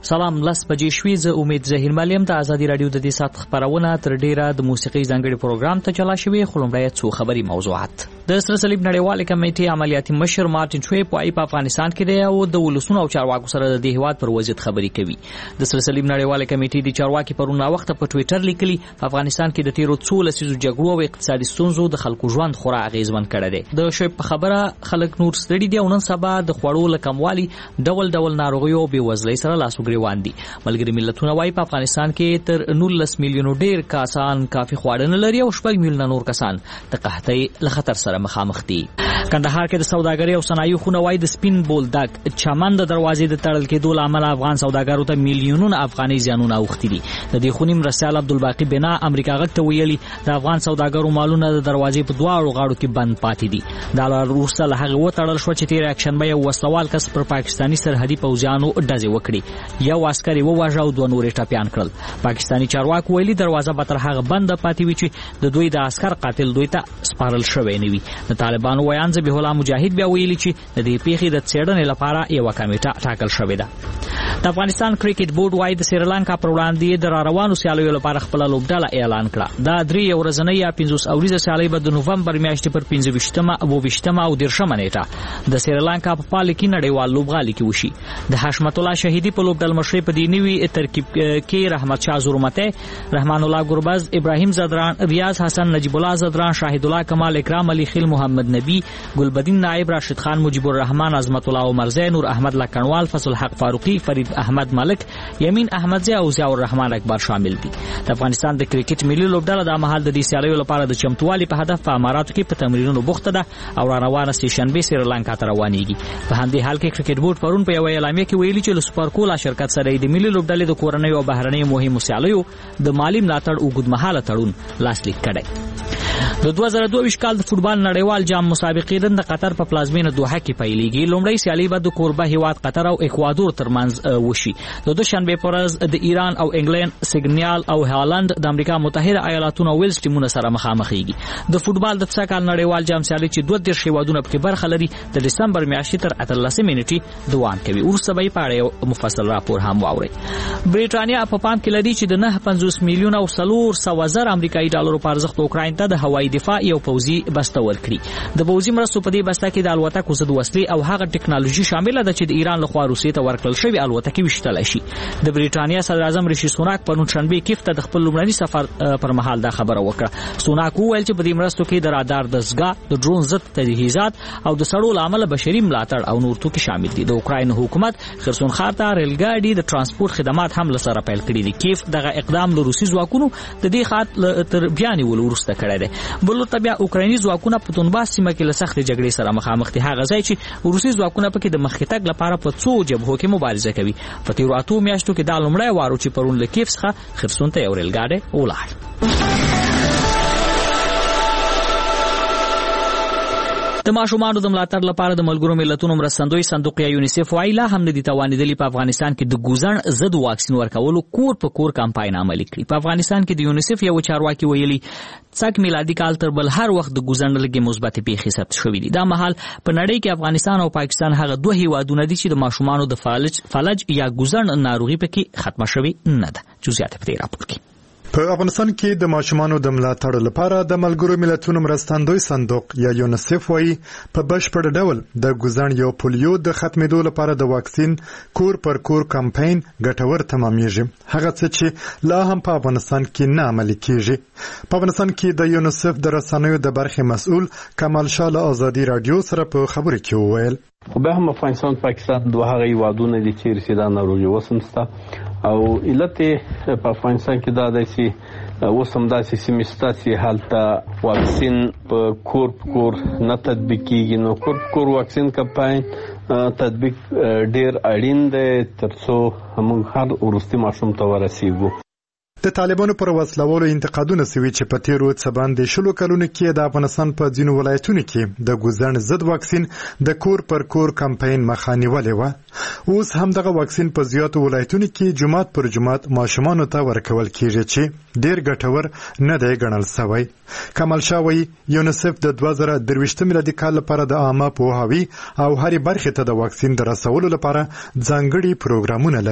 سلام لس بجې شوې. زه امید ظهیر ملیم د ازادي رادیو د دې سات خبرونه تر ډیره د موسیقي ځانګړي پروګرام ته چلا شوې. خلمړی څو خبري موضوعات. د سره صلیب نړیواله کمیټې عملیاتي مشر مارټین شویب وايي په افغانستان کې دی او د ولسونو او چارواکو سره د هیواد پر وضعیت خبري کوي. د سره صلیب نړیواله کمیټې د چارواکي پرونه وخت په ټوئیټر لیکلي په افغانستان کې د تیرو 14 لسیزو جګړو او اقتصادي ستونزو د خلکو ژوند خورا اغیزمن کړی دی. د شویب په خبره خلک نور ستړي دي او نن سبا د خوړو لکموالي ډول ډول ناروغیو او بېوزلۍ سره لاس ګریوان دي. ملګری ملتونه وايي په افغانستان کې تر 19 میلیونو ډیر کسان کافي خواړه نه لري او 6 میلیونه نور کسان د قحطۍ له خطر سره مخامخ دي. کندهار کې د سوداګرۍ او صنایعو خونه وايي د سپین بولدک چمن د دروازې د تړل کېدو له امله افغان سوداګرو ته میلیونونه افغاني زیانونه اوښتي دي. د دې خونې مرستیال عبدالباقي بنا امریکا غږ ته ویلي د افغان سوداګرو مالونه د دروازې په دواړو غاړو کې بند پاتې دي. دا وروسته له هغه وتړل شو چې تیر اکشنبه یو وسلوال کس پر پاکستاني سرحدي پوځیانو ډزې وکړي. یو عسکري وواژه او 2 نور ټپيان کړل. پاکستاني چارواکو ویلي دروازه به تر هغه بند پاتې وي چې د دوی د عسكر قاتل دوی ته سپارل شوی نه وي. د طالبانو ویان ذبیح الله مجاهد بیا ویلي چې د دې پیښې د څېړنې لپاره یو کمیټه ټاکل شوې ده. د افغانستان کرکټ بورډ وايي د سریلانکا پر وړاندې د روانو سیالیو لپاره خپل لوبډله اعلان کړه. دا 3 ورځنۍ یا 15 اوریزه سیالي به د نوفمبر میاشتې پر 15مه او 20مه او 30مه نیټه د سریلانکا په پال کې نړیوال لوبغالي کې وشي. د حشمت الله شهیدی په لوبډله مشرۍ په دې نوي ترکیب کې رحمت شاه زورمته، رحمان الله ګربز، ابراهیم زدران، ریاض حسن، نجیب الله زدران، شاهد الله کمال، اکرام علي خیل، محمد نبی، ګلبدین نائب، راشد خان، مجيب الرحمن، عظمت الله عمرزی، نور احمد لکنوال، فضل حق فاروقی، فرید احمد ملک، یمین احمدزی او ضیاء الرحمن اکبر شامل دي. د افغانستان د کرکټ ملي لوبډله د مهال د دې سیالیو لپاره د چمتووالي په هدف په اماراتو کې په تمرینونو بوخته ده او روانه سیشنبه سریلانکا ته روانېږي. په همدې حال کې کرکټ بورډ پرون په یو اعلامیه کې ویلي چې له سپارکولا شرکت سره د ملي لوبډلې د کورنۍ او بهرنۍ مهمو سیالیو د مالی ملاتړ اوږدمهاله تړون لاسلیک کړی. د 2022 کال د فوتبال نړیوال جام مسابقې د قطر په پلازمینه دوحه کې پیلېږي. لومړی سیالي به د کوربه هیواد قطر او اکوادور ترمنځ وشي. د دوشنبه پر ورځ د ایران او انګلند، سیګنیال او هالند د امریکا متحده ایالاتونو او ویلز ټیمونه سره مخامخېږي. د فوتبال د څکال نړیوال جام سیالي چې 32 هیوادونه پکې برخه لري د دسمبر میاشتې تر 18 نیټې دوام کوي. ورسته به په اړه مفصل راپور هم واوري. بریټانیا په پام کې لري چې د 950 میلیونه او 400 امریکایي ډالرو په ارزښت اوکراین ته د هوایي دفاع یو پوځي بسته ورکړي. د پوځي مرستو په دې بسته کې د الوتکو ضد وسلې او هغه ټکنالوژي شامل ده چې د ایران لخوا روسیې ته ورکړل شوی الوتکې وشتل شي. د بریټانیا صدر اعظم ریشي سوناک په نوشنبه کیف ته د خپل لومړني سفر پر مهال دا خبره وکړه. سوناک وویل چې په دې مرستو کې د رادار دستګاه، د ډرون ضد تجهیزات او د سړو لامل بشري ملاتړ او نور توکي شامل دي. د اوکراین حکومت خرسون ښار ته ریلګاډي د ترانسپورت خدمات هم لسره پیل کړي دي. کیف دغه اقدام له روسي ځواکونو د دې خاط تر بیان ولورسته کړی دی. بل طبيعه اوکرایني ځواکونه په دونباس سیمه کې له سخت جګړې سره مخامخ دي. هغه ځای چې روسي ځواکونه پکې د مخکې تګ لپاره په څو جبهو کې مبارزه کوي. په تیرو 8 میاشتو کې دا لومړی وارو چې پرون له کیف څخه خرسون ته یو ریلګاډی ولاړ. د ماشومانو د ملاتړ لپاره د ملګرو ملتونو مرستندوی صندوق یا یونیسف وايي لا هم نه دي توانیدلی په افغانستان کې د ګوزن ضد واکسین ورکولو کور په کور کمپاین عملي کړي. په افغانستان کې د یونیسف یو چارواکي ویلي څک میلادي کال تر بل هر وخت د ګوزن لګي مثبت پیښې ثبت شوې دي. دا مهال په نړۍ کې افغانستان او پاکستان هغه دوه هیوادونه دي چې د ماشومانو د فلج یا ګوزن ناروغي پکې ختمه شوې نه ده. جزئیات په دې راپور کې. په افغانستان کې د ماشومانو د ملاتړ لپاره د ملګرو ملتونو مرستندوی صندوق یا یونیسف وايي په بشپړ ډول د ګوزن یو پولیو د ختمېدو لپاره د واکسین کور پر کور کمپاین ګټور تمامېږي. هغه څه چې لا هم په افغانستان کې نه عملي کیږي. په افغانستان کې د یونیسف د رسنیو د برخې مسؤل کمال شاه له ازادي رادیو سره په خبرو کې وویل خو به هم افغانستان پاکستان دوه هغه هیوادونه دي چې رسیدان ناروغي وسمسته او علت په افغانستان کې دا دی چې وسم داسې سیمسته چې حالت واکسین په کور نه تطبیق کیږي. نو کور واکسین کمپاین تطبیق ډیر اړین دی ترڅو موږ هر ورستي ماشوم ته ورسیږو. د طالبانو پر وسلوالو انتقادونه سوي چې په تیرو څه باندې شلو کلونو کې د افغانستان په ځینو ولایتونو کې د ګوزن ضد واکسین د کور پر کور کمپاین مخه نیولې وه. اوس هم دغه واکسین په زیاتو ولایتونو کې جمعات پر جمعات ماشومانو ته ورکول کیږي چې ډیر ګټور نه دی ګڼل شوی. کمال شاه وایي یونیسف د 2023 میلادي کال لپاره د عامه پوهاوي او هرې برخې ته د واکسین د رسولو لپاره ځانګړي پروګرامونه لري.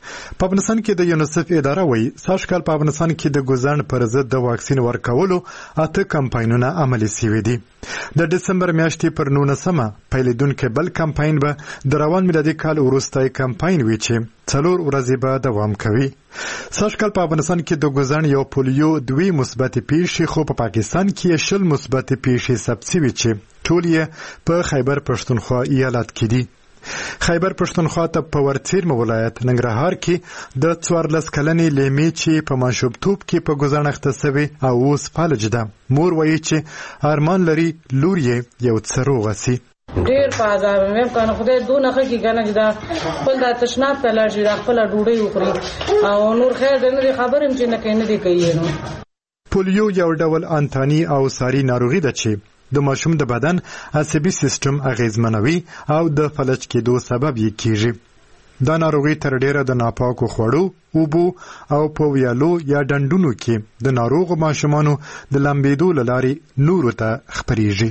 په افغانستان کې د یونیسف اداره وایي سږ کال په افغانستان کې د ګوزڼ پر ضد د واکسین ورکولو 8 کمپاینونه عملي شوي دي. د دسمبر میاشتې پر 19مه پیلېدونکی بل کمپاین به د روان میلادي کال وروستی کمپاین وي چې 4 ورځې به دوام کوي. سږ کال په افغانستان کې د ګوزڼ یو پولیو 2 مثبت پیښې خو په پاکستان کې 10 مثبت پیښې ثبت شوي چې ټول یې په خیبر پښتونخوا ایالت کې دي. خیبر پښتونخوا ته په ورڅیرمه ولایت ننګرهار کې د 14 کلنې لیمې چې په ماشومتوب کې په ګوزڼ اخته شوې او اوس فالج ده. مور وایي چې ارمان لري لور یې یو څه روغه سي. ډېر په عذاب مې کنه خدای دونه خکې کنه چې دا خپل د تشناب ته لاړ شي دا خپل ډوډۍ وخوري او نور خیر دې نه خبرم چې نه کوي نه دی کوي. نو پولیو یو ډول انتاني او ساري ناروغي ده چې د ماشوم د بدن عصبي سیستم اغیزمنوي او د فلج کېدو سبب یې کیږي. دا ناروغي تر ډیره د ناپاکو خوړو، اوبو او په ویالو یا ډنډونو کې د ناروغو ماشومانو د لمبېدو له لارې نورو ته خپریږي.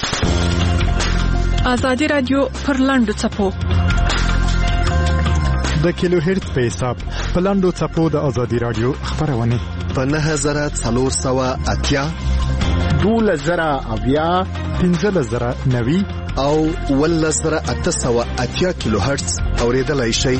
آزادي رادیو پر لاندو څپو د کیلو هرتز په حساب په لاندو څپو د آزادي رادیو خبرونه په 9480 12,000 15,090 او 1880 کیلو هرتز اوریدلای شئ.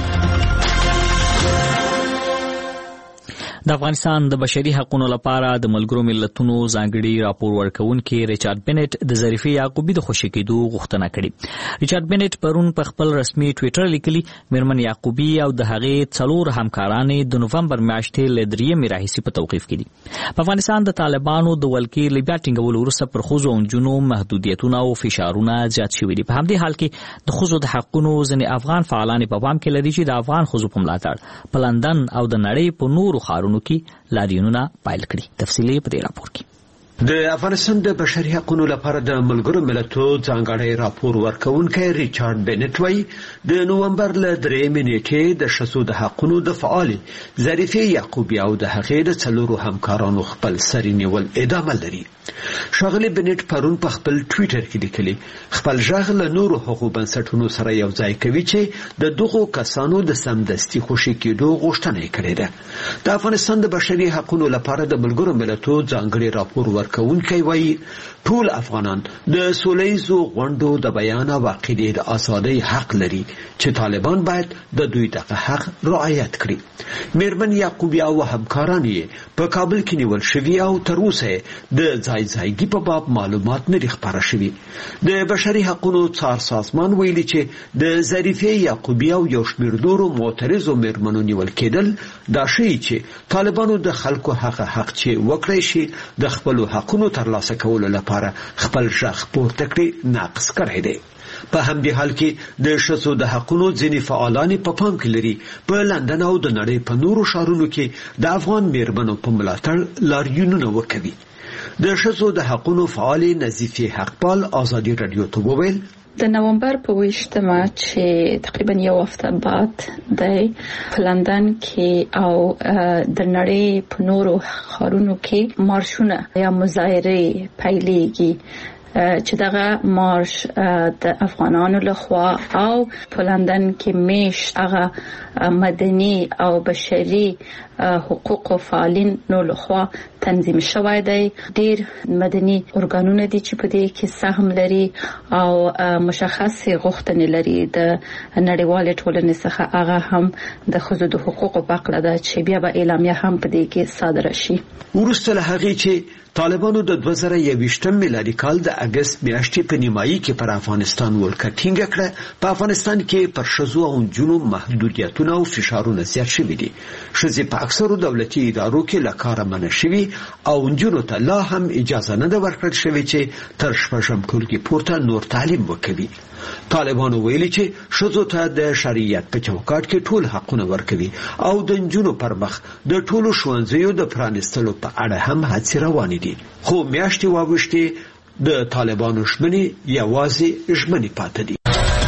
د افغانستان د بشري حقوقو لپاره د ملګرو ملتونو ځانګړي راپور ورکوونکي ریچارډ بنټ د ظریفې یعقوبي د خوشی کېدو غوښتنه کړې. ریچارډ بنټ پرون په خپل رسمي ټوئیټر لیکلي میرمن یعقوبي او د هغې 4 همکارانې د نوفمبر میاشتې له 3 راهیسې په توقیف کې دي. په افغانستان د طالبانو د ولکې له بیا ټینګولو وروسته پر ښځو او نجونو محدودیتونه او فشارونه زیات شوي دي. په همدې حال کې د ښځو د حقونو ځینې افغان فعالان په پام کې لري چې د افغان ښځو په ملاتړ په لندن او د نړۍ په نورو ښارونو کې لاریونونه پایل کړي. تفصیلي په دې راپور کې. د افغانستان د بشري حقوقو لپاره د ملګرو ملتونو ځانګړی راپور ورکوونکی ریچارډ بنټ وايي د نومبر له 3 نیټې د ښځو د حقوقو د فعال ظریفې یعقوبي او د هغې د 4 همکارانو خپل سري نیول ادامه لري. ښاغلي بنټ پرون په خپل ټوئیټر کې لیکلي خپل ژغ له نورو حقوقو بنسټونو سره یو ځای کوي چې د دغو کسانو د سمدستي خوشي کېدو غوښتنه یې کړې ده. د افغانستان د بشري حقوقو لپاره د ملګرو ملتونو ځانګړی راپور ورکوونکی وایي ټول افغانان د سولهییزو غونډو د بیان او عقیدې د ازادۍ حق لري چې طالبان باید د دوی دغه حق رعایت کړي. میرمن یعقوبي او همکاران یې په کابل کې نیول شوي او تر اوسه د ځایګي په باب معلومات نه خبره شوي. د بشري حقوقو څار سازمان ویلي چې د ظریفې یعقوبي او یو شمېر نورو معترضو میرمنو نیول کېدل دا ښیي چې طالبانو د خلکو هغه حق چې وکړی شي د خپلو حقونو ترلاسه کولو لپاره خپل ژغ پورته کړي ناقص کړی دی. په همدې حال کې د ښځو د حقونو ځینې فعالان په پام کې لري په لندن او د نړۍ په نورو ښارونو کې د افغان میرمنو په ملاتړ لاریونونه وکوي. د ښځو د حقونو فعال نظیفې حقپال آزادي رادیو ته وویل د نومبر په 20مه چې تقریبا یو هفته بعد د لندن کې او د نړۍ په نورو ښارونو کې مارشونه یا مظاهره پیلېږي چې دغه مارش د افغانانو لخوا او په لندن کې میشت هغه مدني او بشري حقوق فعالین نو لخوا تنظیم شوی دی. ډیر مدني ارګانونه دي چې په دې کې سهم لري او مشخص غوښتنې لري د نړیوال ټولنې څخه. هغه هم د ښځو د حقوقو په اړه ده چې بیا به اعلامیه هم په دې کې صادره شي. وروسته له هغې چې طالبانو د 2021 میلادي کال د اگست میاشتې په نیمایي کې پر افغانستان ولکه ټینګه کړه، په افغانستان کې پر ښځو او نجونو محدودیتونه او فشارونه زیات شوي دي. ښځې په اکثرو دولتي ادارو کې له کاره منع شوي او نجونو ته لا هم اجازه نه ده ورکړل شوې چې تر 6 ټولګي پورته نور تعلیم وکوي. طالبانو ویلي چې ښځو ته د شریعت په چوکاټ کې ټول حقونه ورکوي او د نجونو پر مخ د ټولو ښوونځیو د پرانیستلو په اړه هم هڅې روانې دي. خو میاشتې واوښتې د طالبانو ژمنې یوازې ژمنې پاتې دي.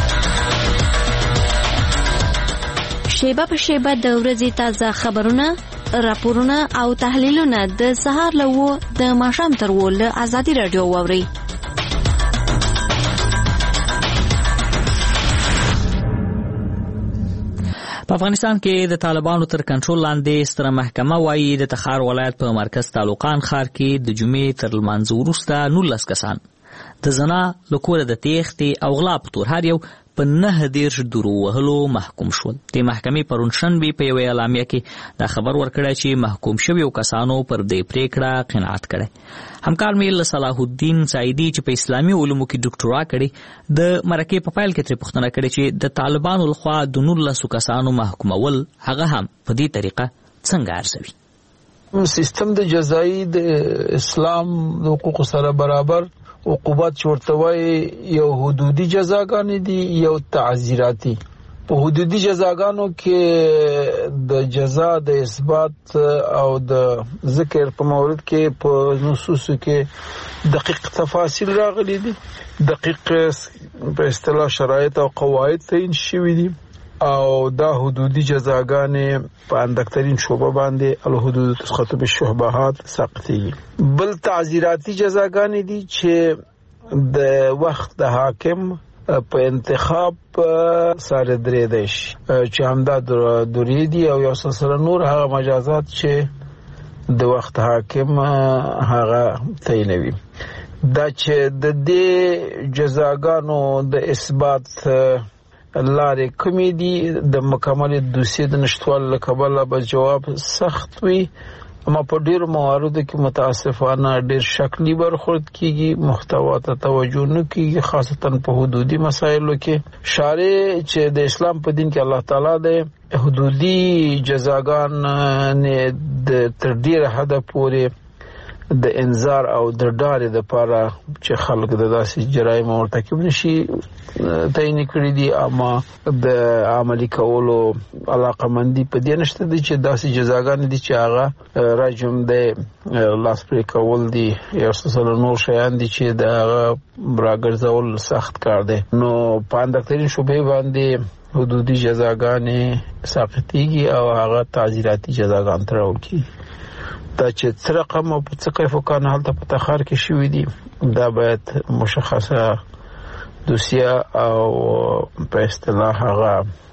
شیبه په شیبه د ورځې تازه خبرونه، راپورونه او تحلیلونه د سهار له 9 د ماښام تر 10 له آزادي رادیو واورئ. په افغانستان کې د طالبانو تر کنټرول لاندې ستره محکمه وايي د تخار ولایت په مرکز تعلقان ښار کې د جمعې تر لمانځه وروسته 19 کسان د زنا له کوره د تېښتې او غلا په تور هر یو په 19 درو وهلو محکوم شول. د محکمې پرون شنبې په یوه اعلامیه کې دا خبر ورکړی چې محکوم شویو کسانو پر دې پریکړه قناعت کړی. همکار مې له صلاح الدین سعیدي چې په اسلامي علومو کې ډاکټرا کړې د مرکې په پیل کې ترې پوښتنه کړې چې د طالبانو لخوا د 19 کسانو محکومول هغه هم په دې طریقه څنګه ارزوي. سیستم د جزایي د اسلام د حقوقو سره برابر عقوبات ورته یو حدودي جزاګانې دي یو تعزیراتی. په حدودي جزاګانو کې د جزا د اثبات او د ذکر په مورد کې په نصوصو کې دقیق تفاصیل راغلي دي، دقیق په اصطلاح شرایط او قواعد تعیین شوي دي او دا حدودي جزاګانې په اندکترین شعبه باندې الحدود تسقط بالشبهات ساقطي. بل تعزیراتی جزاګانې دي چې د وخت د حاکم په انتخاب سره درې دي چې همدا درې دي او یو سلسله نور هغه مجازات چې د وخت حاکم هغه تعینوي. دا چې د دې جزاګانو د اثبات لارې کومې دي د مکمل دوسیې د نشټوالي له کبله به جواب سخت وي، اما په ډېرو مواردو کې متاسفانه ډېر شکلي برخورد کیږي، محتوا ته توجه نه کیږي، خاصتا په حدودي مسایلو کې. شارع چې د اسلام په دین کې الله تعالی د حدودي جزاګان تر ډېره حده پورې د انذار او د ډارې لپاره چې خلک د داسې جرایم مرتکب نشي تعین کړی دي، اما د عملي کولو علاقمندي په دې نشته دي چې داسې جزاګانې دي چې هغه رجم د لاس پرې کول دي یا څه نور شیان دي چې د هغه راګرځول سخت کار دی. نو په اندکترین شبهې باندې حدودي جزاګانې ساقطیږي او هغه تعزیراتی جزاګان ته راوړل کیږي. دا چې څه رقم او څه کیف وکړنه هلته په تخار کې شوي دي دا باید مشخصه دوسیه او په اصطلاح هغه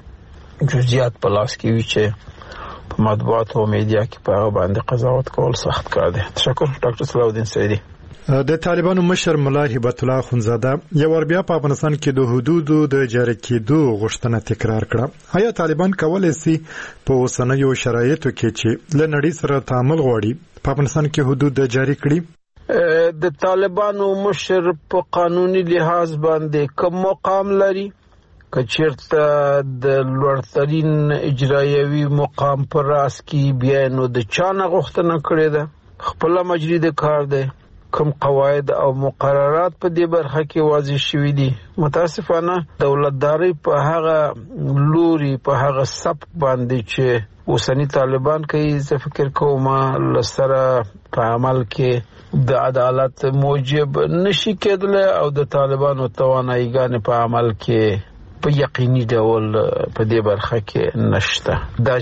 جزئیات په لاس کې وي چې په مطبوعات او میډیا کې په هغه باندې قضاوت کول سخت کار دی. تشکر ډاکټر صلاح الدین سعیدي. د طالبانو مشر ملا هبت الله خونزاده یو ور بیا په افغانستان کې د حدودو د جاری کېدو غوښتنه تکرار کړه. آیا طالبان کولای شي په اوسنیو شرایطو کې چې له نړۍ سره تعامل غواړي په افغانستان کې حدود جاری کړي؟ د طالبانو مشر په قانوني لحاظ باندې کوم مقام لري؟ کچیرته د لوړترین اجرایوي مقام پر راس کې بیا نو د چانه غوښتنه کړې ده، خپل مجری د کار ده، کوم قواعد او مقررات په دې برخه کې واضح شوي دي. متاسفانه دولتداري په هغه لوري په هغه سب باندې چې اوسنی طالبان کوي، زه فکر کوم لسره په عمل کې د عدالت موجب نشي کېدلی او د طالبانو تواناییګانې په عمل کې په یقیني ډول په دې برخه کې نشته. دا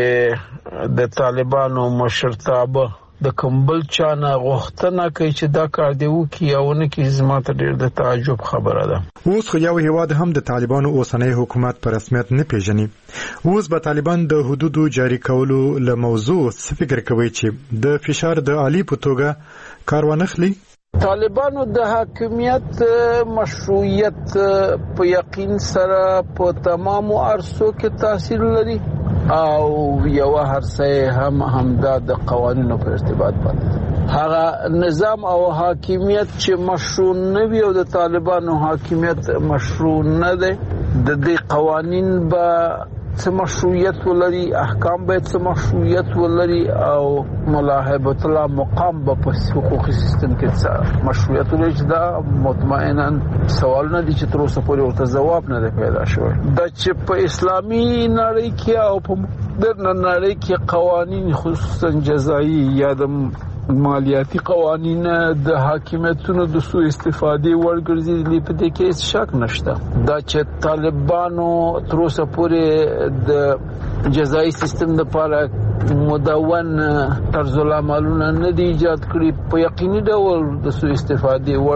چې د طالبانو مشرتابه د کمبل چانه غوښتنه کوي چې دا کار دی وکړي او نه کې زما ته ډېر د تعجب خبره ده. اوس خو یو هیواد هم د طالبانو اوسنی حکومت په رسمیت نه پیژني. اوس به طالبان د حدودو جاری کولو له موضوع څه فکر کوي چې د فشار د عالی په توګه کار ونخلي؟ طالبانو د حاکمیت مشروعیت په یقین سره په تمامو عرصو کې تاثیر لري او یو هرڅه همدا د قوانینو په ارتباط باندې هغه نظام او حاکمیت چې مشروع نه وي او د طالبانو حاکمیت مشروع نه ده، د دې قوانین به څه مشروعیت ولري، احکام به څه مشروعیت ولري او ملاحظه الله مقام به په حقوقي سیستم کې څه مشروعیت ولري. دا مطمئنا سوالونه دي چې تر اوسه پورې ورته ځواب نه دی پیدا شوی. دا چې په اسلامي نړۍ کې او په مدرن نړۍ کې قوانین خصوصا جزایي یا د مالیاتي قوانین د حاکمیتونو د سوء استفادې ورګرځېدلي په دې کې هیڅ شک نشته. دا چې طالبانو تر اوسه پورې د جزایي سیستم لپاره مدون طرز العملونه نه دي ایجاد کړي، په یقیني ډول د سوء استفادې